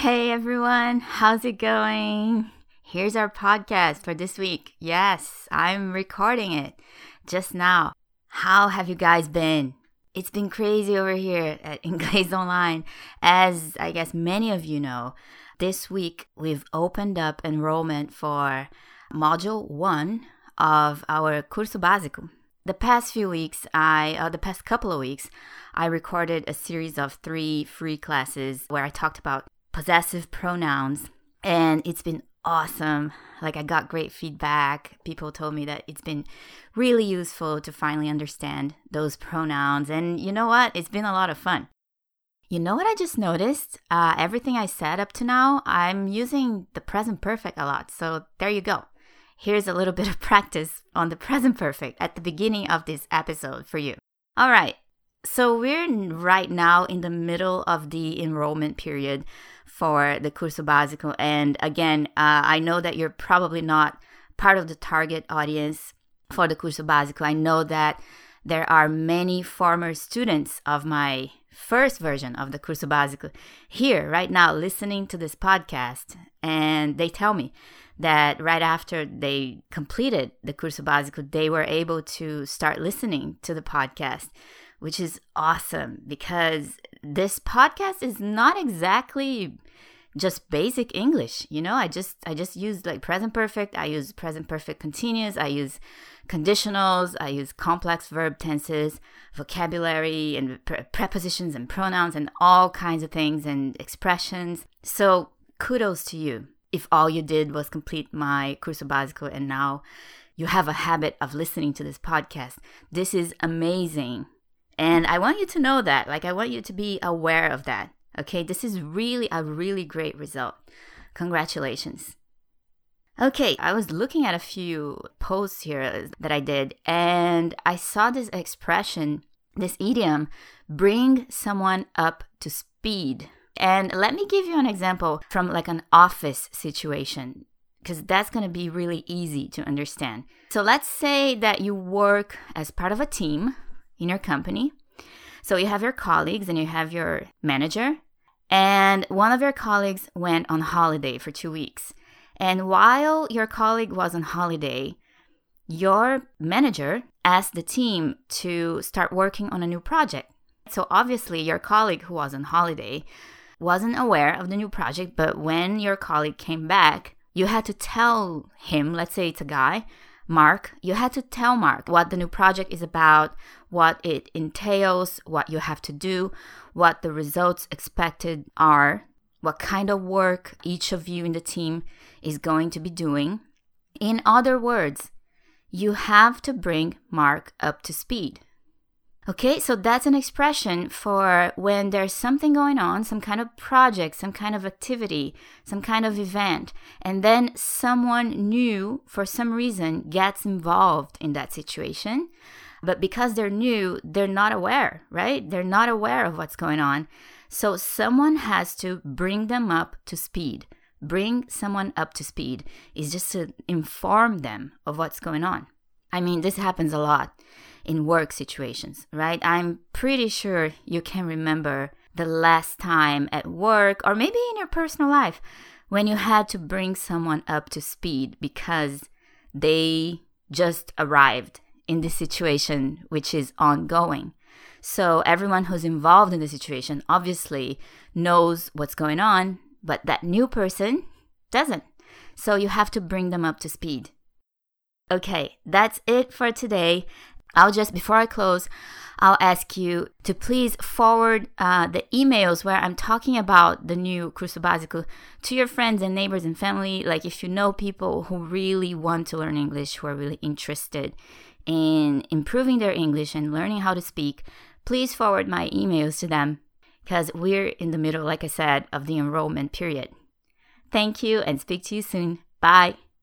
Hey everyone, how's it going? Here's our podcast for this week. Yes, I'm recording it just now. How have you guys been? It's been crazy over here at Inglés Online. As I guess many of you know, this week we've opened up enrollment for Module 1 of our Curso Básico. The past couple of weeks, I recorded a series of 3 free classes where I talked about possessive pronouns, and it's been awesome. Like, I got great feedback. People told me that it's been really useful to finally understand those pronouns, and you know what? It's been a lot of fun. You know what I just noticed? Everything I said up to now, I'm using the present perfect a lot, so there you go. Here's a little bit of practice on the present perfect at the beginning of this episode for you. All right, so we're right now in the middle of the enrollment period for the Curso Básico. And again, I know that you're probably not part of the target audience for the Curso Básico. I know that there are many former students of my first version of the Curso Básico here right now listening to this podcast. And they tell me that right after they completed the Curso Básico, they were able to start listening to the podcast, which is awesome because this podcast is not exactly just basic English. You know, I just use like present perfect. I use present perfect continuous. I use conditionals. I use complex verb tenses, vocabulary, and prepositions and pronouns and all kinds of things and expressions. So kudos to you if all you did was complete my Curso Básico and now you have a habit of listening to this podcast. This is amazing. And I want you to know that. Like, I want you to be aware of that. Okay, this is really a really great result. Congratulations. Okay, I was looking at a few posts here that I did, and I saw this expression, this idiom, bring someone up to speed. And let me give you an example from like an office situation, because that's going to be really easy to understand. So let's say that you work as part of a team in your company. So you have your colleagues and you have your manager, and one of your colleagues went on holiday for 2 weeks. And while your colleague was on holiday, your manager asked the team to start working on a new project. So obviously your colleague who was on holiday wasn't aware of the new project, but when your colleague came back, you had to tell him, let's say it's a guy, Mark, you had to tell Mark what the new project is about, what it entails, what you have to do, what the results expected are, what kind of work each of you in the team is going to be doing. In other words, you have to bring Mark up to speed. Okay, so that's an expression for when there's something going on, some kind of project, some kind of activity, some kind of event, and then someone new, for some reason, gets involved in that situation. But because they're new, they're not aware, right? They're not aware of what's going on. So someone has to bring them up to speed. Bring someone up to speed is just to inform them of what's going on. I mean, this happens a lot in work situations, right? I'm pretty sure you can remember the last time at work or maybe in your personal life when you had to bring someone up to speed because they just arrived in this situation, which is ongoing. So everyone who's involved in the situation obviously knows what's going on, but that new person doesn't. So you have to bring them up to speed. Okay, that's it for today. Before I close, I'll ask you to please forward the emails where I'm talking about the new Curso Básico to your friends and neighbors and family. Like, if you know people who really want to learn English, who are really interested in improving their English and learning how to speak, please forward my emails to them because we're in the middle, like I said, of the enrollment period. Thank you and speak to you soon. Bye.